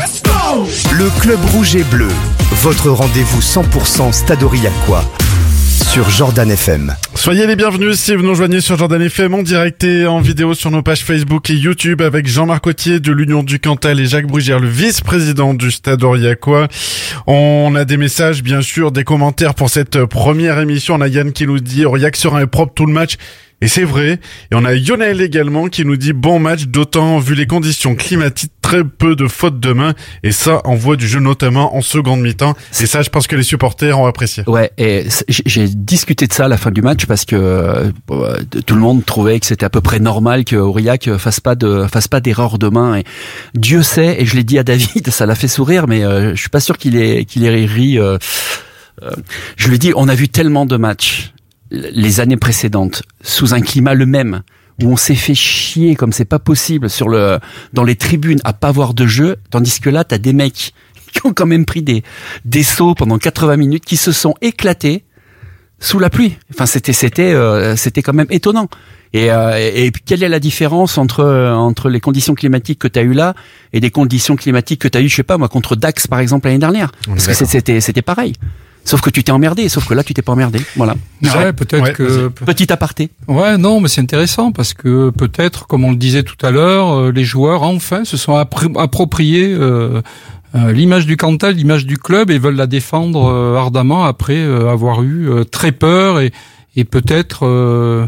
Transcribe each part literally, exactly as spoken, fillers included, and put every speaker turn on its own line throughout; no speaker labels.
Le Club Rouge et Bleu, votre rendez-vous cent pour cent Stade Aurillacois sur Jordan F M.
Soyez les bienvenus si vous nous rejoignez sur Jordan F M en direct et en vidéo sur nos pages Facebook et YouTube avec Jean-Marc Autier de l'Union du Cantal et Jacques Brugière, le vice-président du Stade Aurillacois. On a des messages, bien sûr, des commentaires pour cette première émission. On a Yann qui nous dit Aurillac sera propre tout le match. Et c'est vrai. Et on a Lionel également qui nous dit bon match, d'autant vu les conditions climatiques, très peu de fautes de main. Et ça envoie du jeu, notamment en seconde mi-temps. Et ça, je pense que les supporters ont apprécié.
Ouais, et j'ai discuté de ça à la fin du match parce que euh, tout le monde trouvait que c'était à peu près normal que Aurillac fasse pas de fasse pas d'erreur de main. Et Dieu sait, et je l'ai dit à David, ça l'a fait sourire, mais euh, je suis pas sûr qu'il ait qu'il ait ri. Euh, euh, je lui ai dit, on a vu tellement de matchs les années précédentes, sous un climat le même, où on s'est fait chier comme c'est pas possible sur le, dans les tribunes à pas voir de jeu, tandis que là, t'as des mecs qui ont quand même pris des, des sauts pendant quatre-vingts minutes, qui se sont éclatés sous la pluie. Enfin, c'était, c'était, euh, c'était quand même étonnant. Et, euh, et quelle est la différence entre, entre les conditions climatiques que t'as eu là et des conditions climatiques que t'as eu, je sais pas, moi, contre Dax, par exemple, l'année dernière? Parce que c'était, c'était pareil. Sauf que tu t'es emmerdé, sauf que là tu t'es pas emmerdé, voilà.
Ouais, peut-être ouais, que
petit aparté.
Ouais, non, mais c'est intéressant parce que peut-être, comme on le disait tout à l'heure, les joueurs enfin se sont appri- appropriés euh, euh, l'image du Cantal, l'image du club et veulent la défendre euh, ardemment après euh, avoir eu euh, très peur et, et peut-être euh,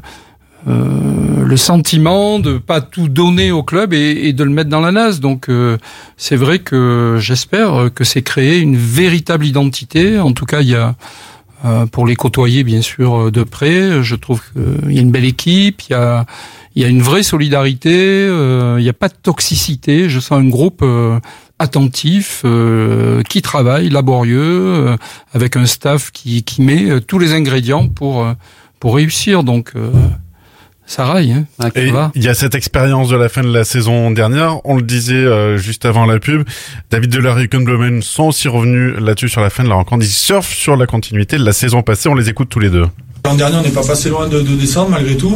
euh, le sentiment de pas tout donner au club et, et de le mettre dans la nasse. Donc euh, c'est vrai que j'espère que c'est créé une véritable identité. En tout cas, il y a euh, pour les côtoyer bien sûr de près. Je trouve qu'il y a une belle équipe. Il y a il y a une vraie solidarité. Euh, il n'y a pas de toxicité. Je sens un groupe euh, attentif, euh, qui travaille, laborieux, euh, avec un staff qui qui met tous les ingrédients pour pour réussir. Donc euh, ça raille, hein. Ah,
et il y a cette expérience de la fin de la saison dernière. On le disait euh, juste avant la pub. David Deleur et Koen Bloemen sont aussi revenus là-dessus sur la fin de la rencontre. Ils surfent sur la continuité de la saison passée. On les écoute tous les deux.
L'an dernier, on n'est pas passé loin de, de descendre malgré tout.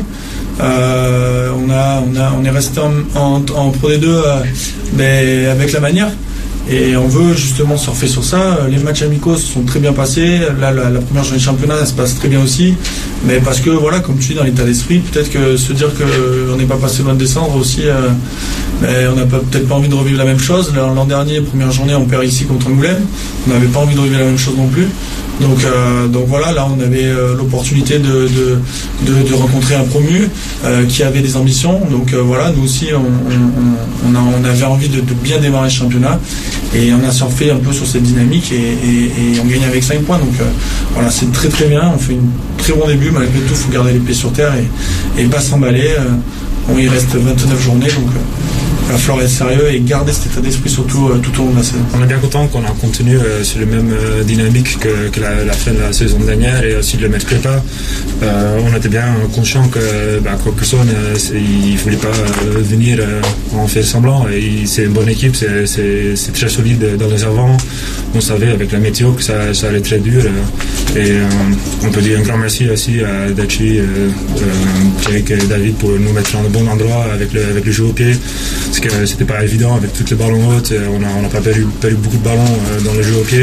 Euh, on a, on a, on est resté en, en, en Pro D deux euh, mais avec la manière. Et on veut justement surfer sur ça. Les matchs amicaux se sont très bien passés. Là, la, la première journée de championnat, ça se passe très bien aussi. Mais parce que, voilà, comme tu dis, dans l'état d'esprit, peut-être que se dire qu'on n'est pas passé loin de descendre aussi, euh, mais on n'a peut-être pas envie de revivre la même chose. L'an dernier, première journée, on perd ici contre Angoulême. On n'avait pas envie de revivre la même chose non plus. Donc, euh, donc voilà, là, on avait euh, l'opportunité de, de, de, de rencontrer un promu euh, qui avait des ambitions. Donc euh, voilà, nous aussi, on, on, on, a, on avait envie de, de bien démarrer le championnat. Et on a surfé un peu sur cette dynamique et, et, et on gagne avec cinq points. Donc euh, voilà, c'est très très bien. On fait un très bon début. Malgré tout, il faut garder les pieds sur terre et, et pas s'emballer. Euh, bon, il reste vingt-neuf journées, donc il euh, va falloir être sérieux et garder cet état d'esprit surtout euh, tout au long de la saison.
On est bien content qu'on a continué euh, sur la même euh, dynamique que, que la, la fin de la saison dernière et aussi de le mettre prépa. Euh, on était bien conscient que bah, Carcassonne, euh, il ne voulait pas euh, venir euh, en faire semblant. Et c'est une bonne équipe, c'est, c'est, c'est très solide dans les avants. On savait avec la météo que ça, ça allait être très dur. Euh, et euh, on peut dire un grand merci aussi à Dachi, euh, euh, Jake et David pour nous mettre dans le bon endroit avec le, avec le jeu au pied. Parce que c'était pas évident avec toutes les ballons hautes. On n'a on a pas perdu, perdu beaucoup de ballons euh, dans le jeu au pied.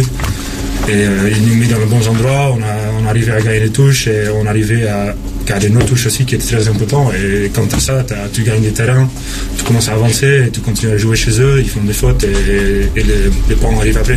Et euh, il nous met dans les bons endroits. On a, on arrivait à gagner les touches et on arrivait à garder nos touches aussi qui étaient très importantes. Et quand tu as ça, t'as, tu gagnes des terrains, tu commences à avancer, et tu continues à jouer chez eux, ils font des fautes et, et, et les, les points arrivent après.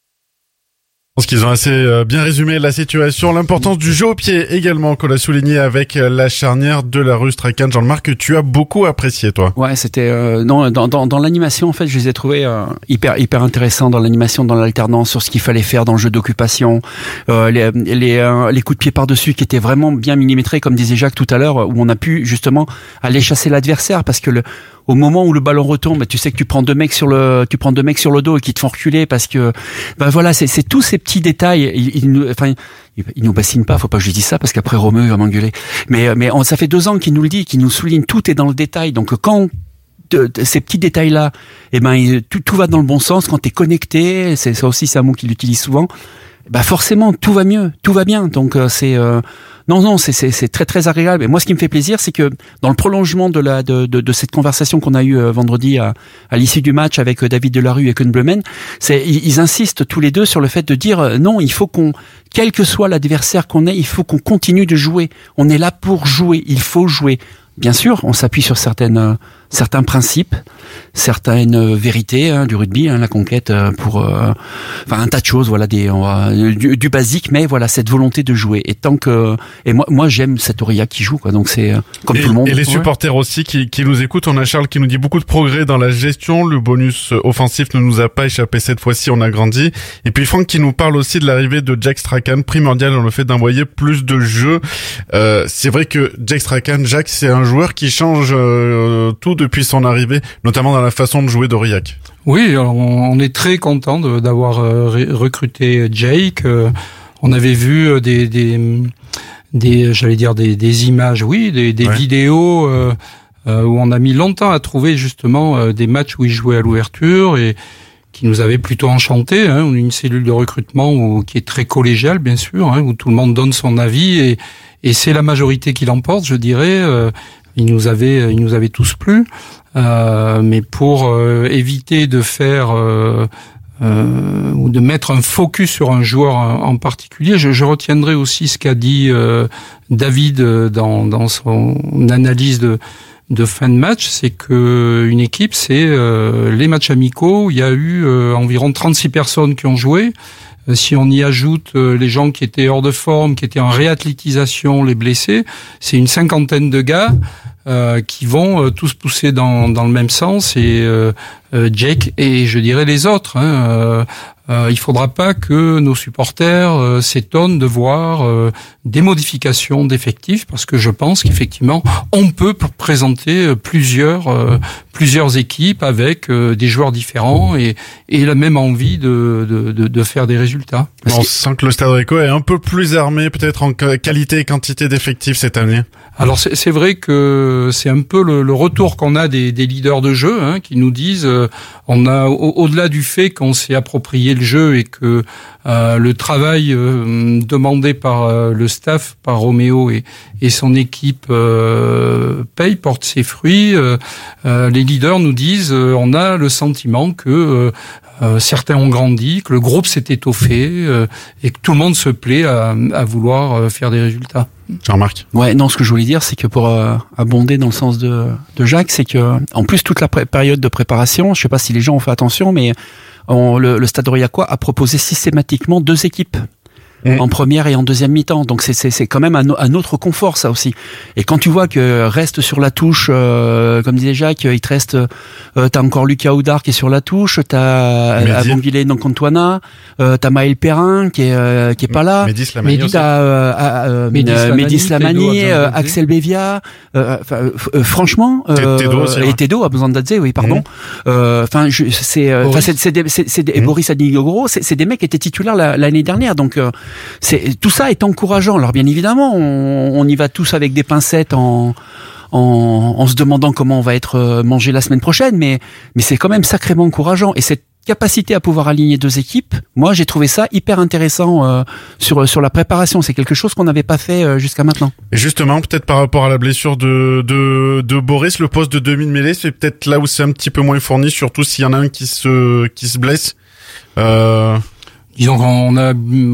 Je pense qu'ils ont assez bien résumé la situation. L'importance du jeu au pied également, qu'on a souligné avec la charnière de la rue Strachan. Jean-Marc, que tu as beaucoup apprécié, toi.
Ouais, c'était euh, non, dans, dans, dans l'animation, en fait, je les ai trouvés euh, hyper hyper intéressants dans l'animation, dans l'alternance, sur ce qu'il fallait faire dans le jeu d'occupation, euh, les les, euh, les coups de pied par-dessus qui étaient vraiment bien millimétrés, comme disait Jacques tout à l'heure, où on a pu justement aller chasser l'adversaire, parce que le au moment où le ballon retombe, tu sais que tu prends deux mecs sur le, tu prends deux mecs sur le dos et qui te font reculer parce que, ben voilà, c'est, c'est tous ces petits détails. Il, il nous, enfin, il, il nous bassine pas, faut pas que je lui dise ça parce qu'après Romeu il va m'engueuler. Mais, mais on, ça fait deux ans qu'il nous le dit, qu'il nous souligne, tout est dans le détail. Donc quand de, de, ces petits détails-là, eh ben, il, tout, tout va dans le bon sens. Quand t'es connecté, c'est ça aussi, c'est un mot qu'il utilise souvent. Bah forcément, tout va mieux, tout va bien. Donc euh, c'est euh, Non, non, c'est, c'est, c'est très, très agréable. Et moi, ce qui me fait plaisir, c'est que dans le prolongement de la, de, de, de cette conversation qu'on a eue euh, vendredi à, à l'issue du match avec euh, David Delarue et Koen Blemen, c'est, ils, ils insistent tous les deux sur le fait de dire euh, non, il faut qu'on, quel que soit l'adversaire qu'on ait, il faut qu'on continue de jouer. On est là pour jouer. Il faut jouer. Bien sûr, on s'appuie sur certaines, euh, certains principes, certaines euh, vérités hein, du rugby, hein, la conquête euh, pour, euh, enfin un tas de choses, voilà, des, euh, du, du basique, mais voilà cette volonté de jouer. Et tant que, et moi, moi j'aime cette Aurillac qui joue, quoi. Donc c'est euh, comme
et,
tout le monde.
Et les
ouais.
supporters aussi qui, qui nous écoutent. On a Charles qui nous dit beaucoup de progrès dans la gestion. Le bonus offensif ne nous a pas échappé cette fois-ci. On a grandi. Et puis Franck qui nous parle aussi de l'arrivée de Jack Strachan, primordial dans le fait d'envoyer plus de jeux. Euh, c'est vrai que Jack Strachan, Jack, c'est un joueur qui change euh, tout depuis son arrivée, notamment dans la façon de jouer d'Aurillac.
Oui, alors on, on est très content de, d'avoir euh, recruté Jake. Euh, on avait vu des, des, des j'allais dire des, des images, oui, des, des ouais. vidéos euh, euh, où on a mis longtemps à trouver justement euh, des matchs où il jouait à l'ouverture et qui nous avait plutôt enchanté. Hein, une cellule de recrutement où, qui est très collégiale, bien sûr, hein, où tout le monde donne son avis et, et c'est la majorité qui l'emporte, je dirais. Euh, Il nous avait, il nous avait tous plu, euh, mais pour euh, éviter de faire euh, euh, ou de mettre un focus sur un joueur en particulier, je, je retiendrai aussi ce qu'a dit euh, David dans, dans son analyse de, de fin de match, c'est que une équipe, c'est euh, les matchs amicaux. Il y a eu euh, environ trente-six personnes qui ont joué. Si on y ajoute les gens qui étaient hors de forme, qui étaient en réathlétisation, les blessés, c'est une cinquantaine de gars euh, qui vont euh, tous pousser dans, dans le même sens. Et euh, euh, Jake et je dirais les autres. Hein, euh, euh, il faudra pas que nos supporters euh, s'étonnent de voir euh, des modifications d'effectifs, parce que je pense qu'effectivement on peut présenter plusieurs euh, plusieurs équipes avec euh, des joueurs différents et, et la même envie de, de, de, de faire des résultats.
Parce on que... sent que le Stade Rico est un peu plus armé, peut-être en qualité et quantité d'effectifs cette année.
Alors c'est, c'est vrai que c'est un peu le, le retour qu'on a des, des leaders de jeu, hein, qui nous disent euh, on a au, au-delà du fait qu'on s'est approprié le jeu et que euh, le travail euh, demandé par euh, le staff, par Roméo et, et son équipe euh, paye, porte ses fruits. Euh, euh, les leaders nous disent euh, on a le sentiment que euh, Euh, certains ont grandi, que le groupe s'est étoffé euh, et que tout le monde se plaît à, à vouloir euh, faire des résultats.
Jean-Marc.
Ouais, non, ce que je voulais dire, c'est que pour euh, abonder dans le sens de, de Jacques, c'est que en plus toute la pré- période de préparation, je sais pas si les gens ont fait attention, mais on, le, le Stade Aurillacois a proposé systématiquement deux équipes. Mmh. En première et en deuxième mi-temps, donc c'est c'est c'est quand même un, un autre confort, ça aussi. Et quand tu vois que reste sur la touche, euh, comme disait Jacques, il te reste, euh, t'as encore Lucas Oudard qui est sur la touche, t'as Abongile Nkontouana, euh, t'as Maël Perrin qui est euh, qui est pas là,
Médis Lamani,
Médis, t'as euh, euh, Médis Lamani, euh, Axel Bévia, euh, euh, euh, franchement, euh,
Tedo aussi,
et Tedo a besoin d'Adze, oui, pardon. Enfin, mmh. euh, c'est, enfin c'est c'est des, c'est, c'est des, mmh. Boris Adigogoro, c'est c'est des mecs qui étaient titulaires la, l'année dernière, donc. Euh, C'est, tout ça est encourageant. Alors bien évidemment, on, on y va tous avec des pincettes en, en, en se demandant comment on va être mangé la semaine prochaine, mais, mais c'est quand même sacrément encourageant. Et cette capacité à pouvoir aligner deux équipes, moi j'ai trouvé ça hyper intéressant euh, sur sur la préparation. C'est quelque chose qu'on n'avait pas fait euh, jusqu'à maintenant.
Et justement, peut-être par rapport à la blessure de de, de Boris, le poste de demi-mêlée, c'est peut-être là où c'est un petit peu moins fourni, surtout s'il y en a un qui se qui se blesse. Euh...
Disons qu'on a,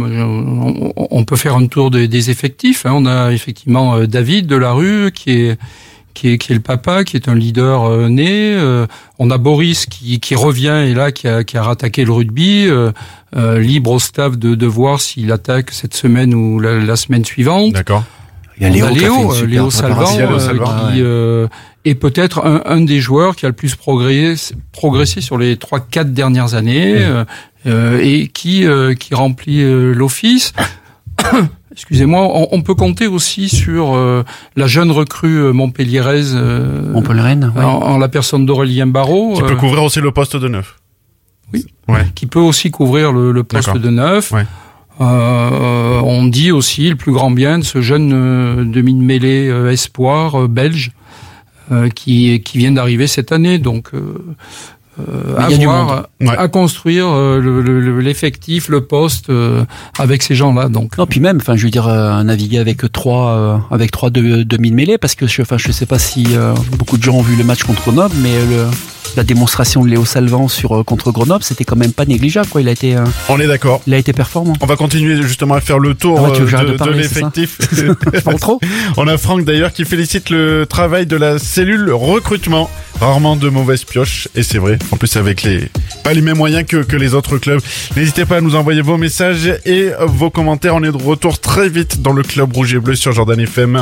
on peut faire un tour des, des effectifs. Hein. On a effectivement David Delarue qui est qui est qui est le papa, qui est un leader euh, né. Euh, on a Boris qui qui revient et là qui a qui a rattaqué le rugby. Euh, euh, libre au staff de de voir s'il attaque cette semaine ou la, la semaine suivante.
D'accord.
Il y a Léo,
on a Léo, Léo Salvan,
Léo Salvan
euh, qui euh, est peut-être un, un des joueurs qui a le plus progressé, progressé sur les trois quatre dernières années. Mmh. Euh, Euh, et qui euh, qui remplit euh, l'office. Excusez-moi, on, on peut compter aussi sur euh, la jeune recrue euh, montpelliéraise euh,
Montpelliéraine, ouais.
en, en la personne d'Aurélien Barraud.
Qui
euh,
peut couvrir aussi le poste de neuf.
Oui,
ouais.
Qui peut aussi couvrir le, le poste D'accord. de neuf.
Ouais.
Euh, on dit aussi le plus grand bien de ce jeune euh, demi de mêlée euh, espoir euh, belge euh, qui qui vient d'arriver cette année. Donc euh, euh,
il y a du
avoir
monde. Ouais.
à construire euh, le, le, l'effectif, le poste euh, avec ces gens-là. Donc.
Non, puis même, enfin, je veux dire, euh, naviguer avec trois, euh, avec trois de, demi de mêlée, parce que je, enfin, je sais pas si euh, beaucoup de gens ont vu le match contre Grenoble, mais le, la démonstration de Léo Salvan sur euh, contre Grenoble, c'était quand même pas négligeable, quoi. Il a été, euh,
On est d'accord.
il a été performant.
On va continuer justement à faire le tour
Ah ouais, tu veux que
euh,
j'arrête
de,
de parler,
de
c'est ça
l'effectif.
Je parle trop.
On a Franck d'ailleurs qui félicite le travail de la cellule recrutement. Rarement de mauvaises pioches, et c'est vrai. En plus avec les pas les mêmes moyens que, que les autres clubs. N'hésitez pas à nous envoyer vos messages et vos commentaires. On est de retour très vite dans le Club Rouge et Bleu sur Jordan F M.